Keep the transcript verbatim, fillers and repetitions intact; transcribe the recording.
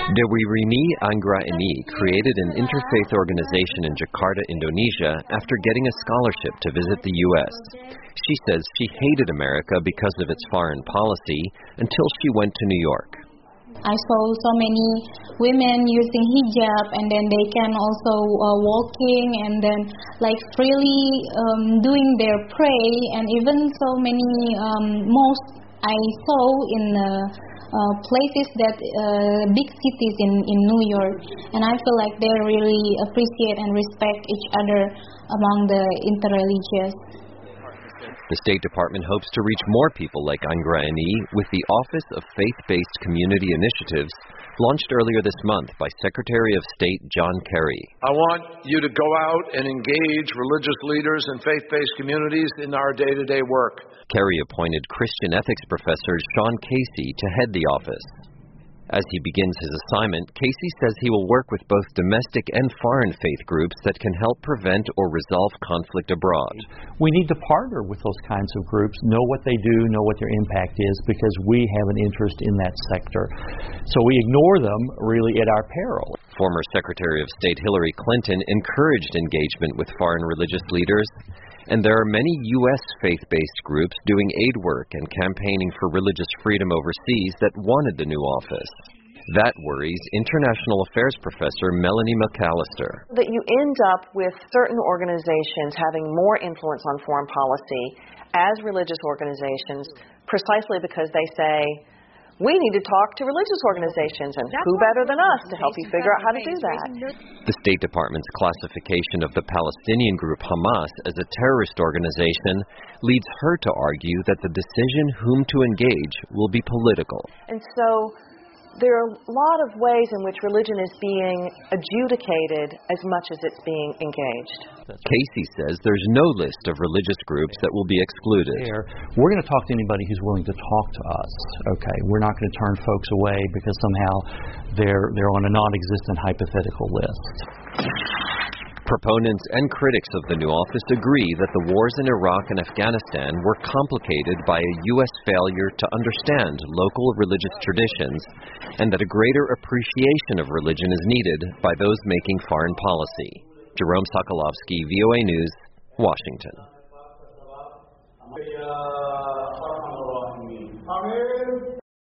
Dewi Rini Anggraeni created an interfaith organization in Jakarta, Indonesia, after getting a scholarship to visit the U S. She says she hated America because of its foreign policy until she went to New York. I saw so many women using hijab, and then they can also uh, walking and then like freely um, doing their pray, and even so many um, mosques I saw in uh, uh, places that uh, big cities in, in New York, and I feel like they really appreciate and respect each other among the interreligious. The State Department hopes to reach more people like Anggraeni with the Office of Faith-Based Community Initiatives, launched earlier this month by Secretary of State John Kerry. I want you to go out and engage religious leaders and faith-based communities in our day-to-day work. Kerry appointed Christian ethics professor Sean Casey to head the office. As he begins his assignment, Casey says he will work with both domestic and foreign faith groups that can help prevent or resolve conflict abroad. We need to partner with those kinds of groups, know what they do, know what their impact is, because we have an interest in that sector. So we ignore them really at our peril. Former Secretary of State Hillary Clinton encouraged engagement with foreign religious leaders, and there are many U S faith-based groups doing aid work and campaigning for religious freedom overseas that wanted the new office. That worries International Affairs professor Melanie McAllister. That you end up with certain organizations having more influence on foreign policy as religious organizations precisely because they say, we need to talk to religious organizations, and who better than us to help you figure out how to do that? The State Department's classification of the Palestinian group Hamas as a terrorist organization leads her to argue that the decision whom to engage will be political. And so there are a lot of ways in which religion is being adjudicated as much as it's being engaged. Casey says there's no list of religious groups that will be excluded. We're going to talk to anybody who's willing to talk to us. Okay, we're not going to turn folks away because somehow they're they're on a non-existent hypothetical list. Proponents and critics of the new office agree that the wars in Iraq and Afghanistan were complicated by a U S failure to understand local religious traditions, and that a greater appreciation of religion is needed by those making foreign policy. Jerome Sokolovsky, V O A News, Washington.